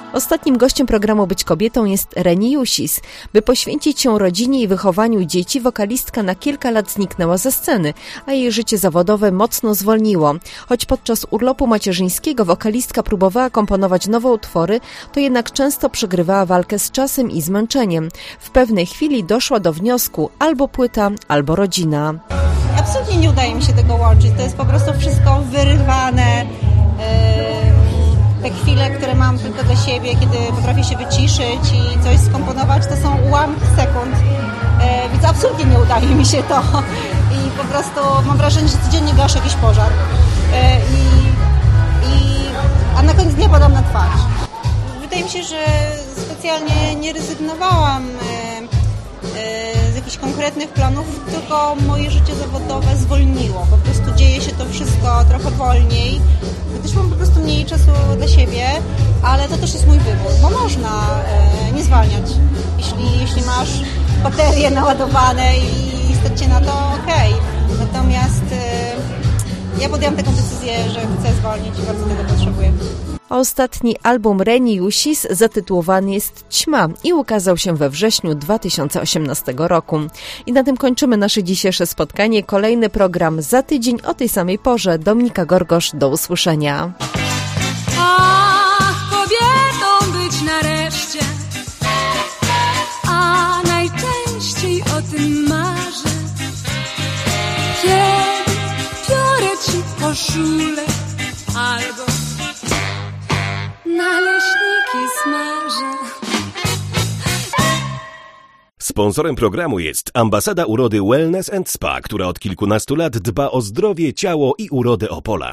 Ostatnim gościem programu Być Kobietą jest Reni Jusis. By poświęcić się rodzinie i wychowaniu dzieci, wokalistka na kilka lat zniknęła ze sceny, a jej życie zawodowe mocno zwolniło. Choć podczas urlopu macierzyńskiego wokalistka próbowała komponować nowe utwory, to jednak często przegrywała walkę z czasem i zmęczeniem. W pewnej chwili doszła do wniosku: albo płyta, albo rodzina. Absolutnie nie udaje mi się tego łączyć. To jest po prostu wszystko wyrywane. Te chwile, które mam tylko dla siebie, kiedy potrafię się wyciszyć i coś skomponować, to są ułamki sekund. Więc absolutnie nie udaje mi się to. I po prostu mam wrażenie, że codziennie gaszę jakiś pożar. A na koniec dnia padam na twarz. Wydaje mi się, że specjalnie nie rezygnowałam z jakichś konkretnych planów, tylko moje życie zawodowe zwolniło. Po prostu dzieje się to wszystko trochę wolniej. Też mam po prostu mniej czasu dla siebie, ale to też jest mój wybór, bo można nie zwalniać. Jeśli masz baterie naładowane i stać się na to, okej. Natomiast ja podjęłam taką decyzję, że chcę zwolnić i bardzo tego potrzebuję. Ostatni album Reni Jusis zatytułowany jest Ćma i ukazał się we wrześniu 2018 roku. I na tym kończymy nasze dzisiejsze spotkanie. Kolejny program za tydzień o tej samej porze. Dominika Gorgosz, do usłyszenia. Ach, kobietą być nareszcie, a najczęściej o tym marzę. Kiedy biorę ci koszulę albo naleśniki smażę. Sponsorem programu jest Ambasada Urody Wellness & Spa, która od kilkunastu lat dba o zdrowie, ciało i urodę Opola.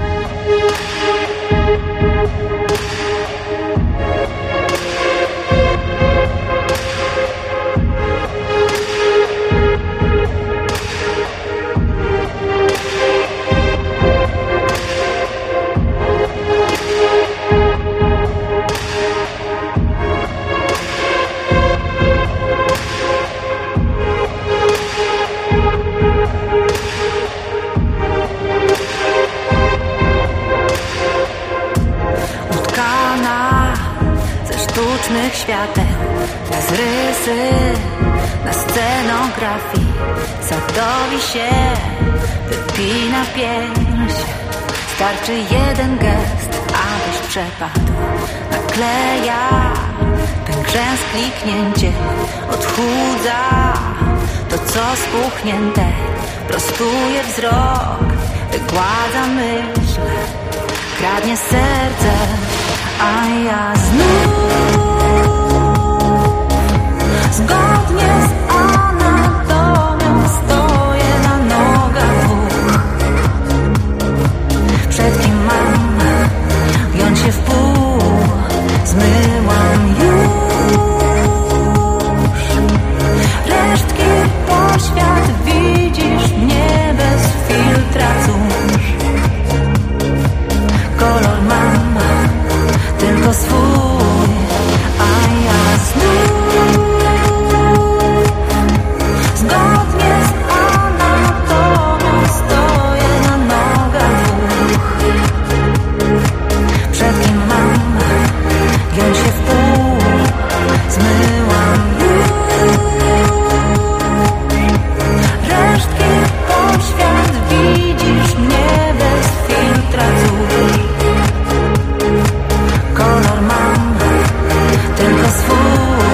Sztucznych świateł, bez rysy na scenografii. Sadowi się wypina pierś. Starczy jeden gest, abyś przepadł. Nakleja pękrzęs kliknięcie, odchudza to co spuchnięte. Prostuje wzrok, wygładza myśl, kradnie serce, a ja znów zgodnie z anatomią stoję na nogach dwóch. Przed kim mam giąć się w pół, zmyłam już resztki poświat, widzisz mnie bez filtra, cóż. Kolor mam tylko swój, a ja znów zgodnie z anatomią stoję na nogach dwóch. Przed kim mam giąć się w pół, zmyłam już resztki poświat, widzisz mnie bez filtra, cóż. Kolor mam tylko swój.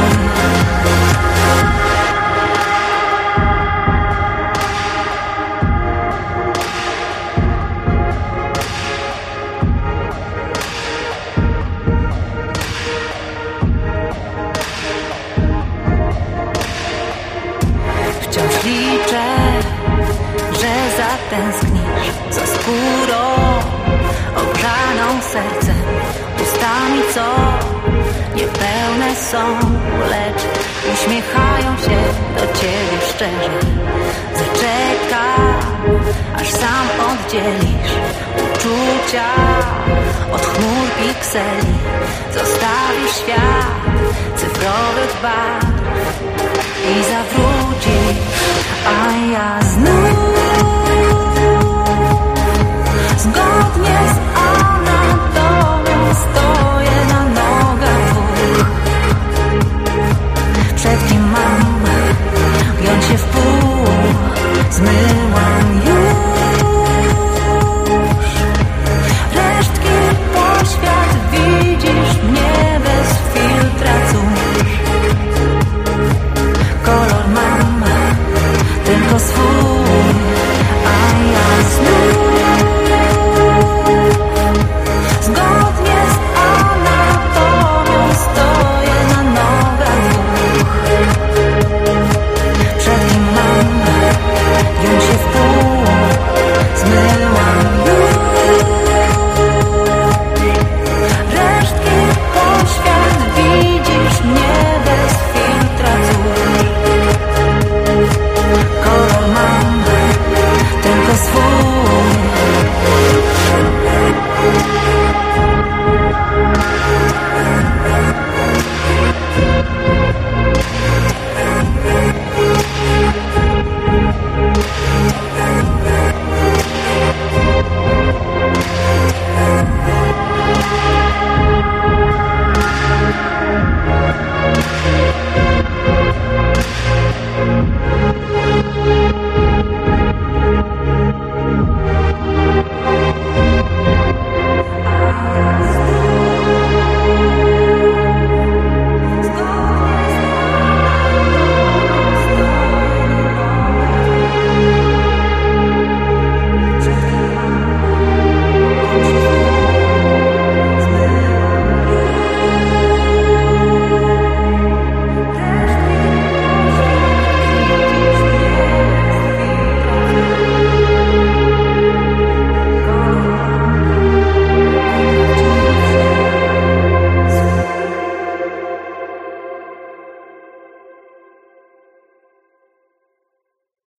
Wciąż liczę, że zatęsknisz za skórą ogrzaną sercem, ustami co niepełne są, lecz uśmiechają się do ciebie szczerze. Zaczekam, aż sam oddzielisz uczucia od chmur pikseli. Zostawisz świat cyfrowych barw i zawrócisz, a ja znów